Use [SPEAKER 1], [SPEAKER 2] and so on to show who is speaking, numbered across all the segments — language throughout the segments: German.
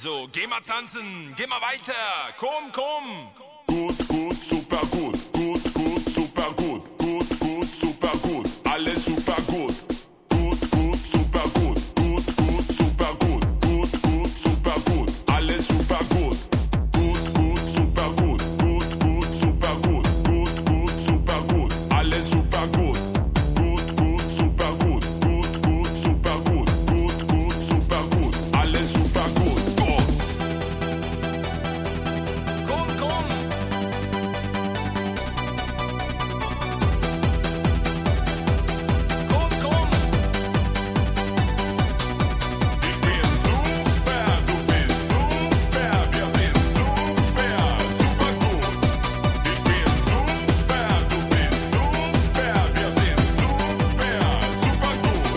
[SPEAKER 1] Also, geh mal tanzen, geh mal weiter, komm, komm.
[SPEAKER 2] Gut, gut, super gut. Gut, gut, super gut. Gut, gut, super gut. Alles super gut. Gut, gut, super gut. Gut, gut, super gut. Gut, gut, super gut. Alles super gut. Gut, gut, super gut. Gut, gut, super gut. Gut, gut, super gut. Alles super gut. Gut, gut, super gut. Gut, gut, super gut. Gut, gut, super gut. Alles super gut. Gut.
[SPEAKER 1] Komm, komm. Komm, komm.
[SPEAKER 2] Ich bin super, du bist super, wir sind super, super gut. Ich bin super, du bist super, wir sind super, super gut.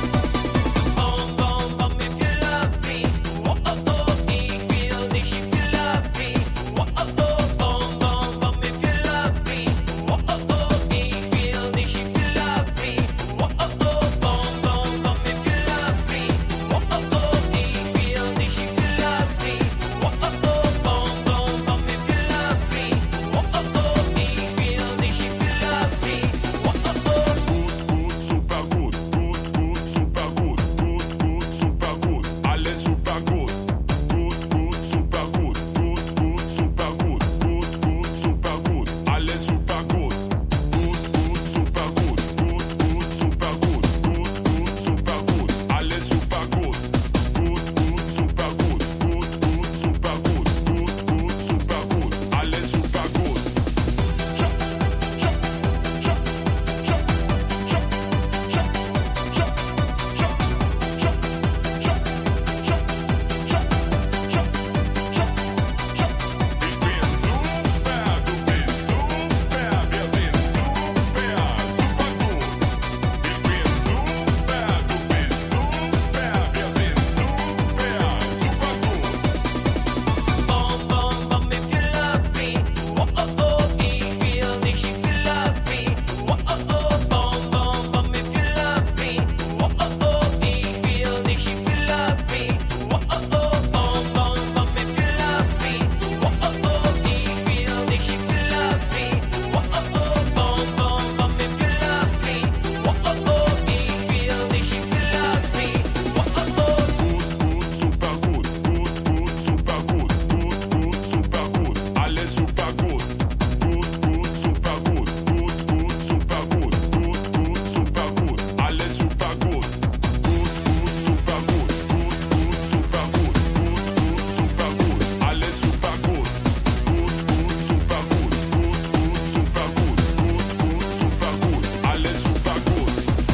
[SPEAKER 3] Bom, bom, bom, if you love me. Oh, oh, oh, ich will dich, if you love me. Oh, oh, oh, bom, bom, bom, if you love me. Oh, oh, oh, ich will dich, if you love me. Oh, oh, oh, bom, bom, bom, if you love me. Oh, oh, oh, ich will dich, if you love me. Oh, oh, oh, bom, bom, bom, if you love me. Oh, oh, oh, ich will dich, if you love me. Oh, oh, oh.
[SPEAKER 2] Gut, super gut. Gut, gut, super gut. Gut, gut, super gut. Alles super gut. Gut, gut, super gut. Gut, gut, super gut. Gut, gut, super gut. Alles super gut. Gut, gut, super gut. Gut, gut, super gut. Gut, gut, super gut. Alles super gut. Gut, gut, super gut. Gut, gut, super gut. Gut, gut, super gut. Alles super gut. Chop, chop, chop, chop, chop, chop, chop, chop, chop, chop, chop, chop, chop, chop, chop. Ich bin super, du bist super, wir sind super, super gut. Ich bin super, du bist super, wir sind super, super gut.
[SPEAKER 3] Bom, bom, bom, if you love me. Oh, oh, oh, ich will dich, if you love me. Oh, oh, oh, bom, bom, bom, if you love me. Oh, oh, oh, ich will dich, if you love me. Oh, oh, oh, bom, bom, bom, if you love me. Oh, oh, oh, ich will dich, if you love me. Oh, oh, oh, bom, bom, bom, if you love me. Oh, oh, oh, ich will dich, if you love me. Oh, oh, oh.
[SPEAKER 2] Gut, super gut. Gut, gut, super gut. Gut, gut, super gut. Alles super gut. Gut, gut, super gut. Gut, gut, super gut. Gut, gut, super gut. Alles super gut. Gut, gut, super gut. Gut, gut, super gut. Gut, gut, super gut. Alles super gut. Gut, gut, super gut. Gut, gut, super gut. Gut, gut, super gut. Alles super gut.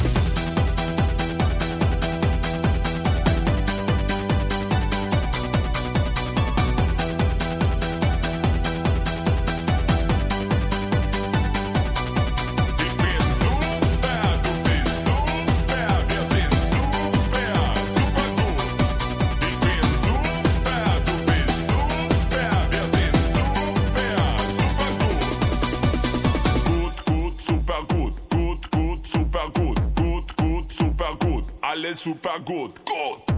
[SPEAKER 2] Ich bin super, du bist super, wir sind super, super gut. Ich bin super, du bist super, wir sind super, super gut. Gut, gut, super gut. Gut, gut, super gut. Gut, gut, super gut. Alles super gut. Gut.